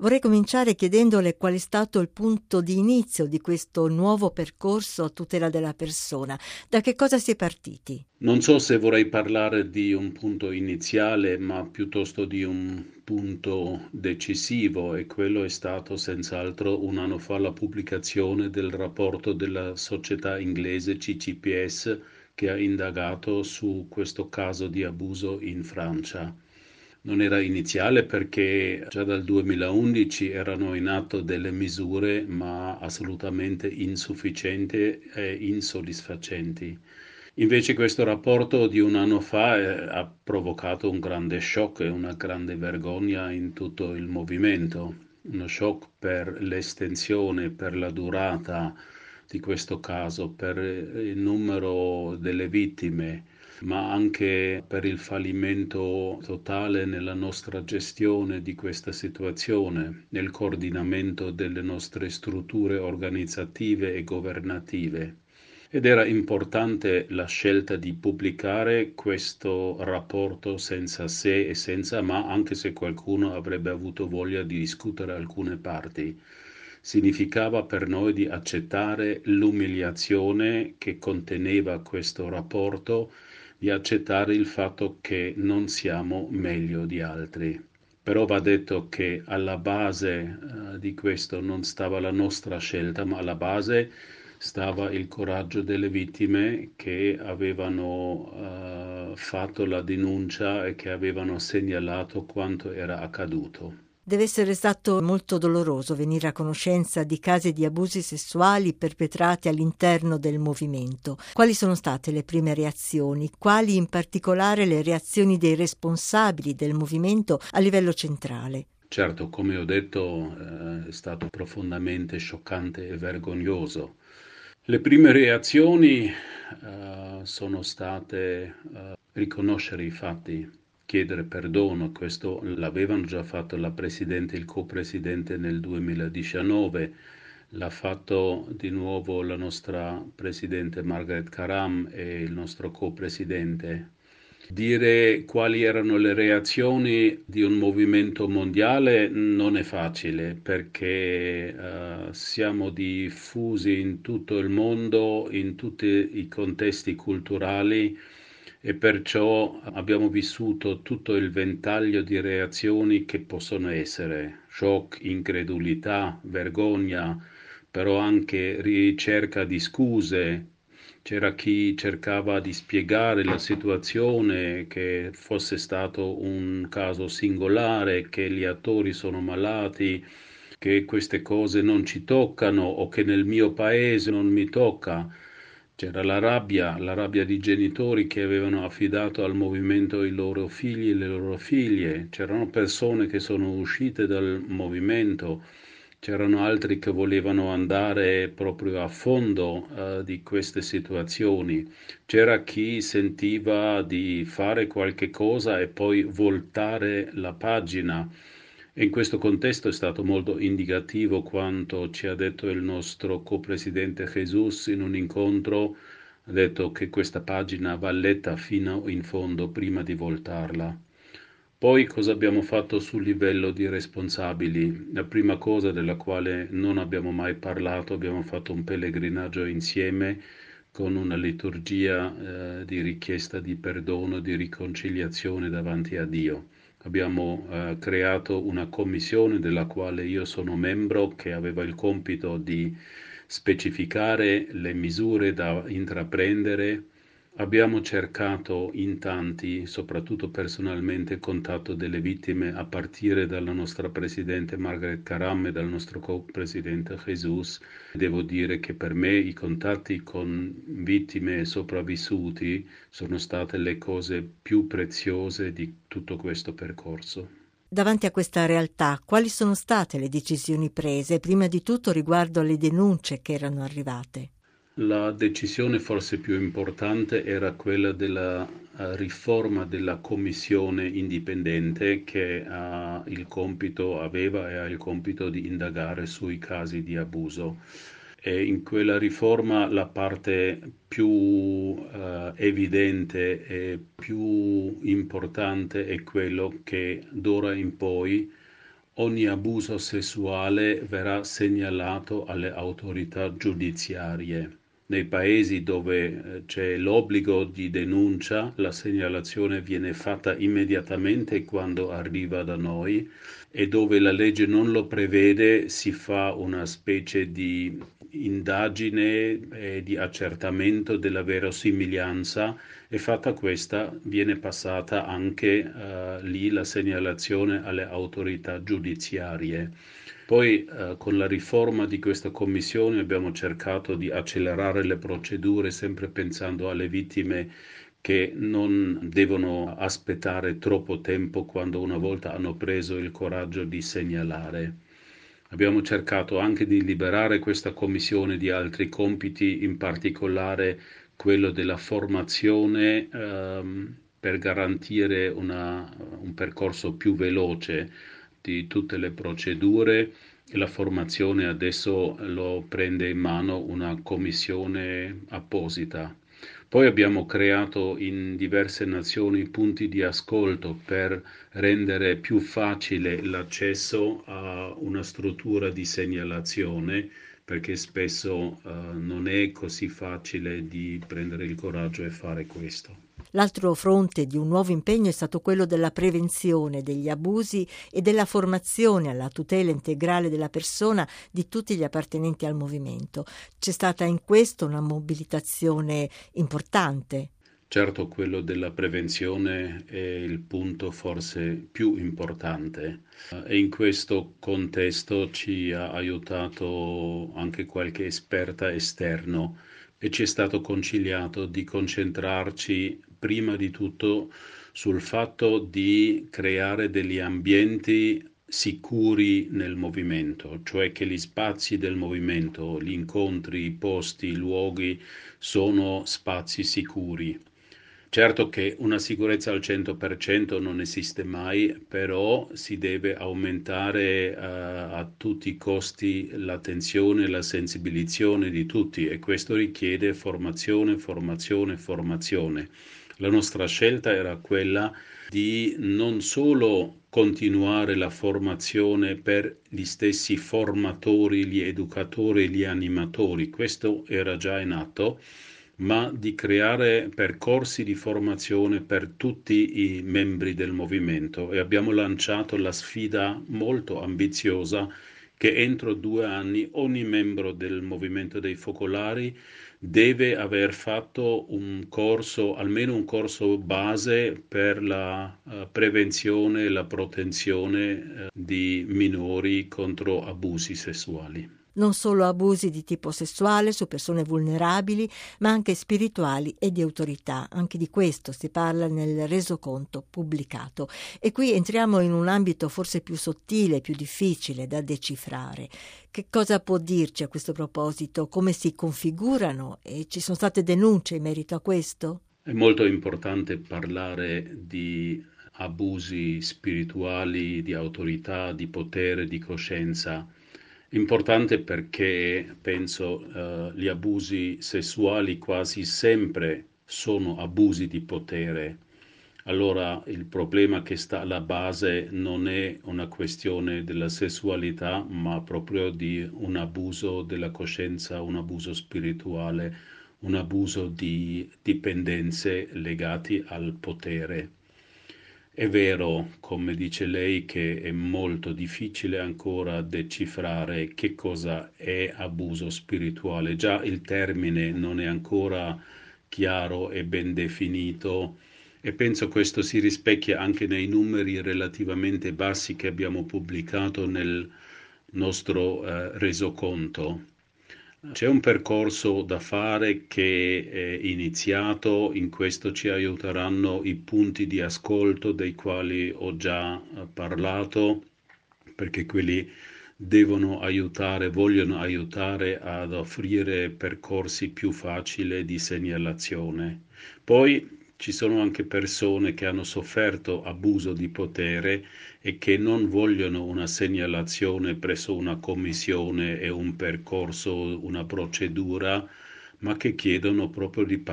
Vorrei cominciare chiedendole qual è stato il punto di inizio di questo nuovo percorso a tutela della persona. Da che cosa si è partiti? Non so se vorrei parlare di un punto iniziale, ma piuttosto di un punto decisivo, e quello è stato senz'altro un anno fa la pubblicazione del rapporto della società inglese CCPS che ha indagato su questo caso di abuso in Francia. Non era iniziale perché già dal 2011 erano in atto delle misure, ma assolutamente insufficienti e insoddisfacenti. Invece questo rapporto di un anno fa ha provocato un grande shock e una grande vergogna in tutto il movimento. Uno shock per l'estensione, per la durata di questo caso, per il numero delle vittime, ma anche per il fallimento totale nella nostra gestione di questa situazione, nel coordinamento delle nostre strutture organizzative e governative. Ed era importante la scelta di pubblicare questo rapporto senza se e senza ma, anche se qualcuno avrebbe avuto voglia di discutere alcune parti. Significava per noi di accettare l'umiliazione che conteneva questo rapporto, di accettare il fatto che non siamo meglio di altri. Però va detto che alla base di questo non stava la nostra scelta, ma alla base stava il coraggio delle vittime che avevano fatto la denuncia e che avevano segnalato quanto era accaduto. Deve essere stato molto doloroso venire a conoscenza di casi di abusi sessuali perpetrati all'interno del movimento. Quali sono state le prime reazioni? Quali in particolare le reazioni dei responsabili del movimento a livello centrale? Certo, come ho detto, è stato profondamente scioccante e vergognoso. Le prime reazioni sono state riconoscere i fatti, chiedere perdono. Questo l'avevano già fatto la Presidente e il Co-Presidente nel 2019, l'ha fatto di nuovo la nostra Presidente Margaret Karam e il nostro Co-Presidente. Dire quali erano le reazioni di un movimento mondiale non è facile perché siamo diffusi in tutto il mondo, in tutti i contesti culturali e perciò abbiamo vissuto tutto il ventaglio di reazioni che possono essere shock, incredulità, vergogna, però anche ricerca di scuse. C'era chi cercava di spiegare la situazione, che fosse stato un caso singolare, che gli attori sono malati, che queste cose non ci toccano o che nel mio paese non mi tocca. C'era la rabbia di genitori che avevano affidato al movimento i loro figli e le loro figlie. C'erano persone che sono uscite dal movimento. C'erano altri che volevano andare proprio a fondo di queste situazioni. C'era chi sentiva di fare qualche cosa e poi voltare la pagina. E in questo contesto è stato molto indicativo quanto ci ha detto il nostro co-presidente Jesus in un incontro. Ha detto che questa pagina va letta fino in fondo prima di voltarla. Poi cosa abbiamo fatto sul livello di responsabili? La prima cosa della quale non abbiamo mai parlato, abbiamo fatto un pellegrinaggio insieme con una liturgia di richiesta di perdono, di riconciliazione davanti a Dio. Abbiamo creato una commissione della quale io sono membro che aveva il compito di specificare le misure da intraprendere. Abbiamo cercato in tanti, soprattutto personalmente, il contatto delle vittime a partire dalla nostra presidente Margaret Karam e dal nostro co-presidente Jesus. Devo dire che per me i contatti con vittime e sopravvissuti sono state le cose più preziose di tutto questo percorso. Davanti a questa realtà, quali sono state le decisioni prese, prima di tutto riguardo alle denunce che erano arrivate? La decisione forse più importante era quella della riforma della commissione indipendente che aveva e ha il compito di indagare sui casi di abuso. E in quella riforma la parte più evidente e più importante è quello che d'ora in poi ogni abuso sessuale verrà segnalato alle autorità giudiziarie. Nei paesi dove c'è l'obbligo di denuncia, la segnalazione viene fatta immediatamente quando arriva da noi, e dove la legge non lo prevede si fa una specie di indagine e di accertamento della verosimiglianza, e fatta questa viene passata anche lì la segnalazione alle autorità giudiziarie. Poi con la riforma di questa commissione abbiamo cercato di accelerare le procedure, sempre pensando alle vittime che non devono aspettare troppo tempo quando una volta hanno preso il coraggio di segnalare. Abbiamo cercato anche di liberare questa commissione di altri compiti, in particolare quello della formazione per garantire un percorso più veloce di tutte le procedure, e la formazione adesso lo prende in mano una commissione apposita. Poi abbiamo creato in diverse nazioni punti di ascolto per rendere più facile l'accesso a una struttura di segnalazione, perché spesso non è così facile di prendere il coraggio e fare questo. L'altro fronte di un nuovo impegno è stato quello della prevenzione degli abusi e della formazione alla tutela integrale della persona di tutti gli appartenenti al movimento. C'è stata in questo una mobilitazione importante. Certo, quello della prevenzione è il punto forse più importante, e in questo contesto ci ha aiutato anche qualche esperta esterno, e ci è stato conciliato di concentrarci prima di tutto sul fatto di creare degli ambienti sicuri nel movimento, cioè che gli spazi del movimento, gli incontri, i posti, i luoghi sono spazi sicuri. Certo che una sicurezza al 100% non esiste mai, però si deve aumentare a tutti i costi l'attenzione e la sensibilizzazione di tutti, e questo richiede formazione, formazione, formazione. La nostra scelta era quella di non solo continuare la formazione per gli stessi formatori, gli educatori, gli animatori, questo era già in atto, ma di creare percorsi di formazione per tutti i membri del movimento, e abbiamo lanciato la sfida molto ambiziosa che entro 2 anni ogni membro del movimento dei focolari deve aver fatto un corso, almeno un corso base per la prevenzione e la protezione di minori contro abusi sessuali. Non solo abusi di tipo sessuale su persone vulnerabili, ma anche spirituali e di autorità. Anche di questo si parla nel resoconto pubblicato. E qui entriamo in un ambito forse più sottile, più difficile da decifrare. Che cosa può dirci a questo proposito? Come si configurano? E ci sono state denunce in merito a questo? È molto importante parlare di abusi spirituali, di autorità, di potere, di coscienza. Importante perché penso gli abusi sessuali quasi sempre sono abusi di potere. Allora il problema che sta alla base non è una questione della sessualità, ma proprio di un abuso della coscienza, un abuso spirituale, un abuso di dipendenze legati al potere. È vero, come dice lei, che è molto difficile ancora decifrare che cosa è abuso spirituale. Già il termine non è ancora chiaro e ben definito, e penso questo si rispecchia anche nei numeri relativamente bassi che abbiamo pubblicato nel nostro resoconto. C'è un percorso da fare che è iniziato, in questo ci aiuteranno i punti di ascolto dei quali ho già parlato, perché quelli devono aiutare, vogliono aiutare ad offrire percorsi più facili di segnalazione. Poi ci sono anche persone che hanno sofferto abuso di potere e che non vogliono una segnalazione presso una commissione e un percorso, una procedura, ma che chiedono proprio di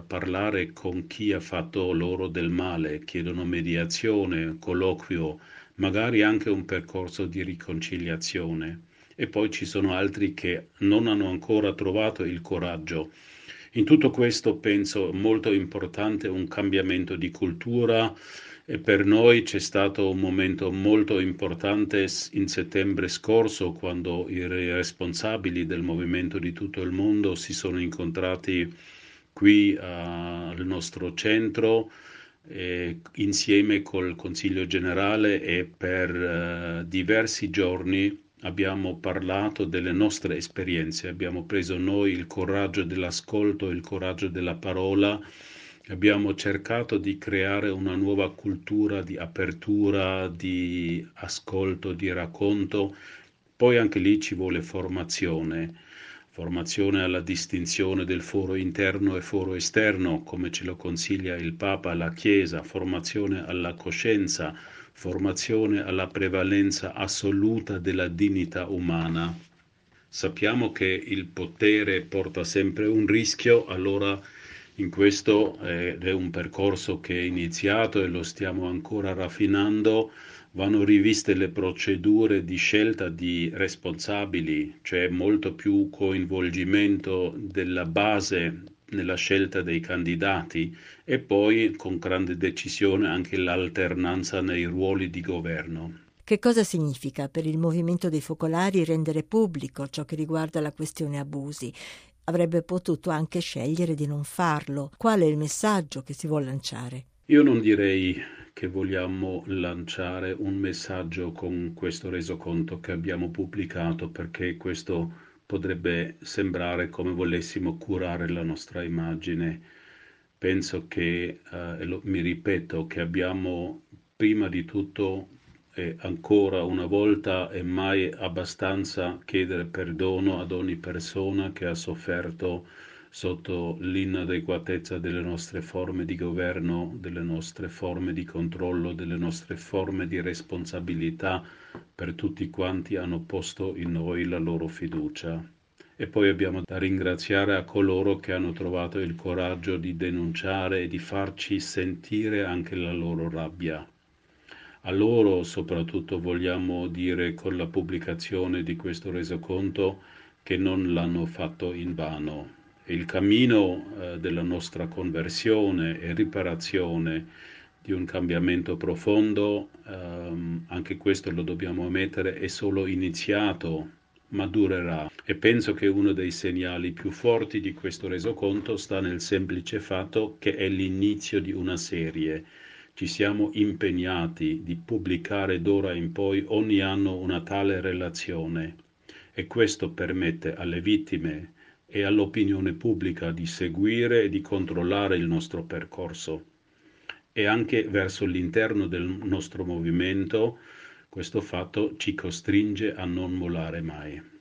parlare con chi ha fatto loro del male, chiedono mediazione, colloquio, magari anche un percorso di riconciliazione. E poi ci sono altri che non hanno ancora trovato il coraggio. In tutto questo penso molto importante un cambiamento di cultura e per noi c'è stato un momento molto importante in settembre scorso quando i responsabili del movimento di tutto il mondo si sono incontrati qui al nostro centro insieme col Consiglio generale e per diversi giorni abbiamo parlato delle nostre esperienze, abbiamo preso noi il coraggio dell'ascolto, il coraggio della parola, abbiamo cercato di creare una nuova cultura di apertura, di ascolto, di racconto. Poi anche lì ci vuole formazione alla distinzione del foro interno e foro esterno, come ce lo consiglia il Papa alla Chiesa, formazione alla coscienza, formazione alla prevalenza assoluta della dignità umana. Sappiamo che il potere porta sempre un rischio, allora in questo è un percorso che è iniziato e lo stiamo ancora raffinando. Vanno riviste le procedure di scelta di responsabili, cioè molto più coinvolgimento della base nella scelta dei candidati e poi con grande decisione anche l'alternanza nei ruoli di governo. Che cosa significa per il movimento dei focolari rendere pubblico ciò che riguarda la questione abusi? Avrebbe potuto anche scegliere di non farlo. Qual è il messaggio che si vuole lanciare? Io non direi che vogliamo lanciare un messaggio con questo resoconto che abbiamo pubblicato, perché questo potrebbe sembrare come volessimo curare la nostra immagine. Penso che, mi ripeto, che abbiamo prima di tutto e ancora una volta e mai abbastanza chiedere perdono ad ogni persona che ha sofferto sotto l'inadeguatezza delle nostre forme di governo, delle nostre forme di controllo, delle nostre forme di responsabilità per tutti quanti hanno posto in noi la loro fiducia. E poi abbiamo da ringraziare a coloro che hanno trovato il coraggio di denunciare e di farci sentire anche la loro rabbia. A loro soprattutto vogliamo dire con la pubblicazione di questo resoconto che non l'hanno fatto invano. Il cammino della nostra conversione e riparazione di un cambiamento profondo, anche questo lo dobbiamo ammettere, è solo iniziato, ma durerà. E penso che uno dei segnali più forti di questo resoconto sta nel semplice fatto che è l'inizio di una serie. Ci siamo impegnati di pubblicare d'ora in poi ogni anno una tale relazione e questo permette alle vittime e all'opinione pubblica di seguire e di controllare il nostro percorso. E anche verso l'interno del nostro movimento questo fatto ci costringe a non mollare mai.